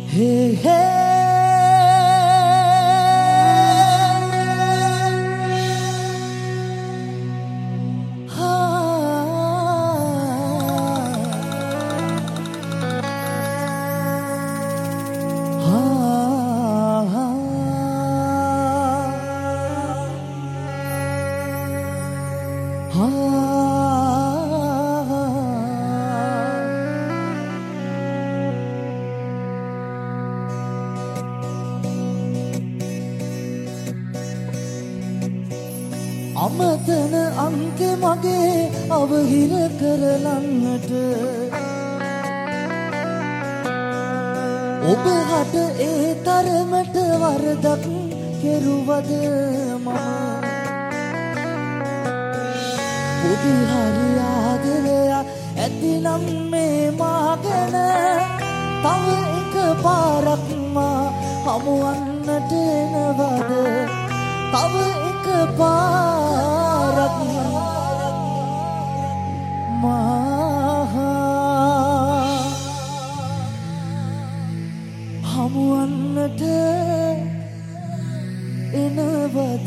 අමතන අංක මගේ අවහිර කරලන්නට ඔබ හට ඒ තරමට වරදක් කෙරුවද මම පොඩි හරි ආදරයක් ඇතිනම් මේ මා ගැන තව එක පාරක් මා හමුවන්නට එනවද තව එක පාරක් මා හමුවන්නට එනවද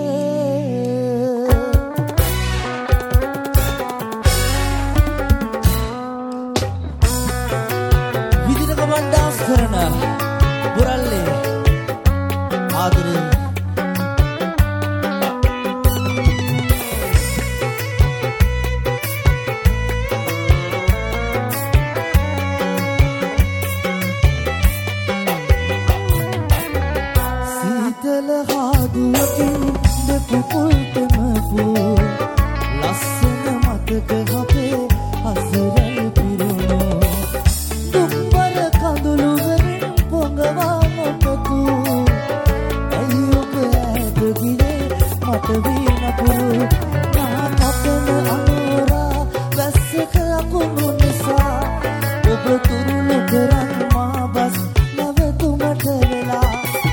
විදින ගමන් ඩාන්ස් කරන බුරල්ලේ ආදරේ හාදුවකින් දෙපුපුල් තෙමපු ලස්සන මතක අපේ අසරල් පිරුණෝ දුම්බර කඳුළු වලින් පොඟවා නොපතු ඇයි ඔබ ඈත ගියේ මට වී නපුරු මා කපන අනෝරා වැස්සක අකුණු නිසා ඔබ තුරුළු කරන් මා බස් නැවතුමට වෙලා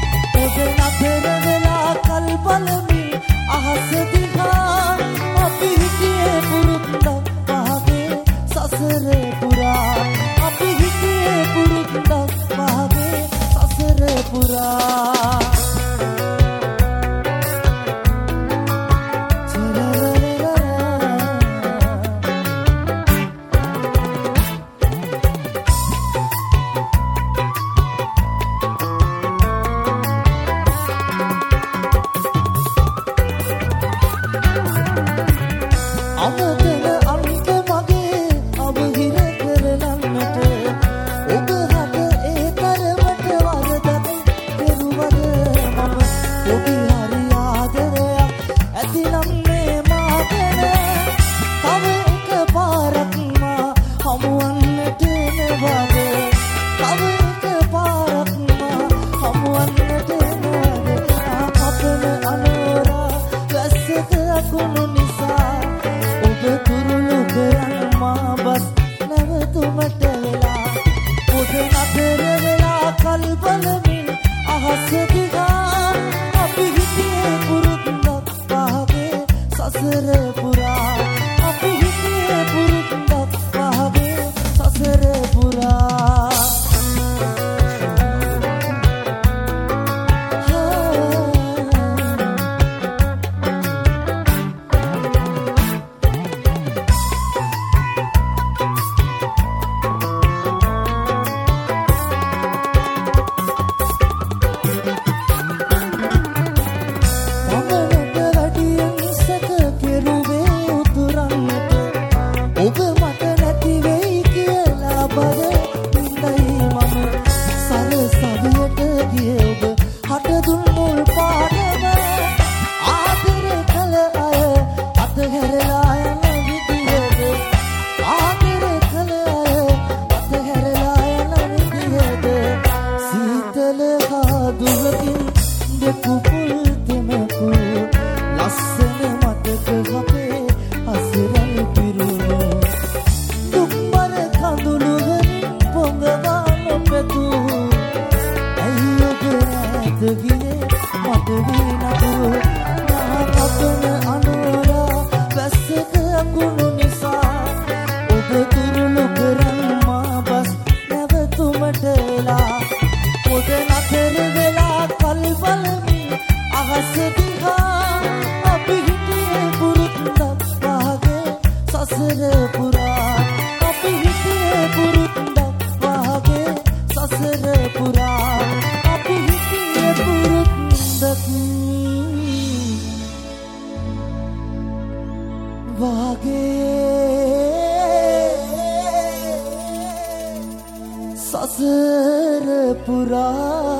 බලමින් අහස දිහා අපි හිටියේ පුරුද්දක් වාගේ සසර පුරා අපි හිටියේ පුරුද්දක් වාගේ සසර පුරා අමතන අංක මගේ අවහිර කරලන්නට ඔබ හට ඒ තරමට වරදක් කෙරුවද මම පොඩි හරි ආදරයක් ඇතිනම් මේ මා ගැන තව එක පාරක් මා හමුවන්නට එනවද තව එක පාරක් මා හමුවන්නට එනවද කපන අනෝරා වැස්සක අකුණු නිසා තුරුළු කරන් මා බස් නැවතුමට වෙලා පොද නතර වෙලා කල් බලමින් අහස දිහා අපි හිටියේ පුරුද්දක් වාගේ සසර පුරා අපි හිටියේ පුරුද්දක් වාගේ සසර පුරා ඔබ පුරා අපි හිතේ පුරුද්දක් වාගේ සසර පුරා අපි හිතේ පුරුද්දක් වාගේ සසර පුරා